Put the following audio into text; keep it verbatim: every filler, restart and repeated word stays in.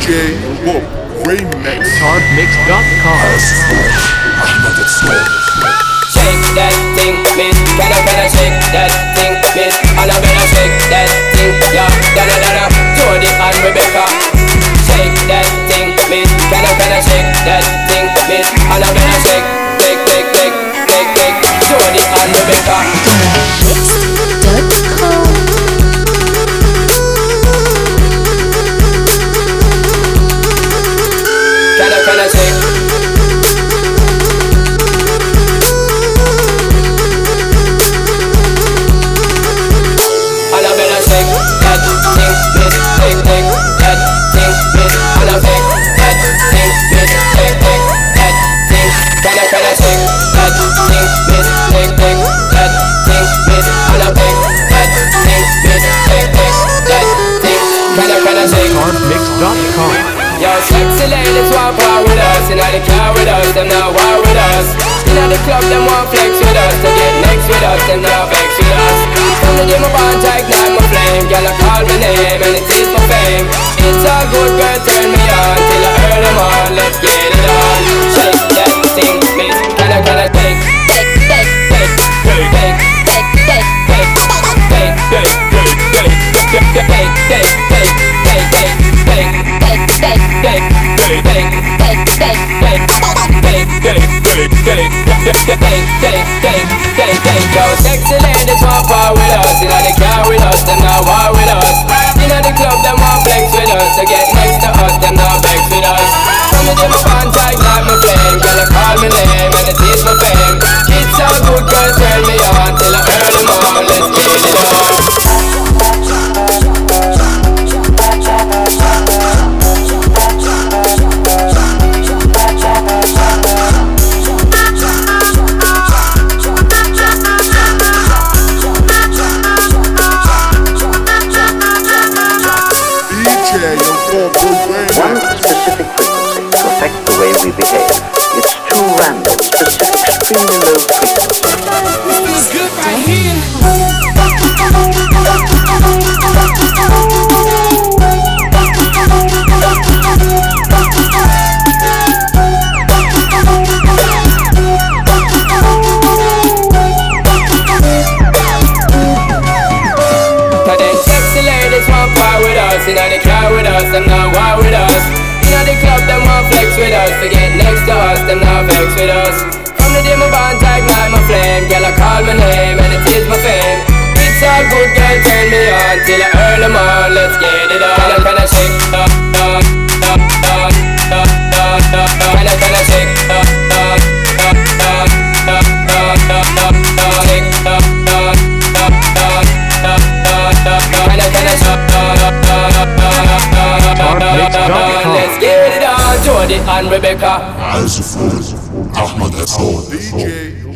J Bob Remix Tarmix dot com. Shake that thing, miss. Can I, can I shake that thing, miss? And I better shake that thing, yeah. Donna, Donna, Jody and Rebecca. Shake that thing, miss. Can I, can I shake that thing, miss? And I better shake, shake, shake, shake, shake, shake, Jody and Rebecca. Can I, can I shake? Tarmix dot com. Yo, sexy ladies want power with us. Inna the car with us, them not war with us. Inna the club, them want flex with us. To get next with us, them not vex with us. From the day my bond, I ignite my flame. Girl, I call my name and it is my fame. It's all good, girl, turn me on till I earn them on. Let's get it on. Shake that thing, miss. Can I, can I take, take, take, take, take, take, take, take, take, take, take, take, take, take, take. Yo, sexy ladies want power with us. Inna the car with us, them not war with us. Inna the club, them want flex with us. To get next to us, them not vex with us. From the day my bond, I ignite my flame. Girl, I call my name and it is my fame. It's all good, girl, turn me on till I earn them all. Let's get it on. One specific frequency will affect the way we behave. It's too random, just extremely low frequency. This feels good right here. Inna the car with us, them not war with us. Inna the club, them want flex with us. To get next to us, them not vex with us. From the day my bond, I ignite my flame. Girl, I call my name and it is my fame. It's all good, girl, turn me on till I earn them on. Let's get it on. Can I, can I shake? Uh, uh, uh, uh, uh, uh, uh, can I, can I shake? Uh, uh, uh, uh, uh, uh, uh, uh, uh, shake? Uh, uh, uh, uh, uh, uh, uh, can I, can I shake? Let's get it on, Jody and Rebecca. عازف أحمد أسود D J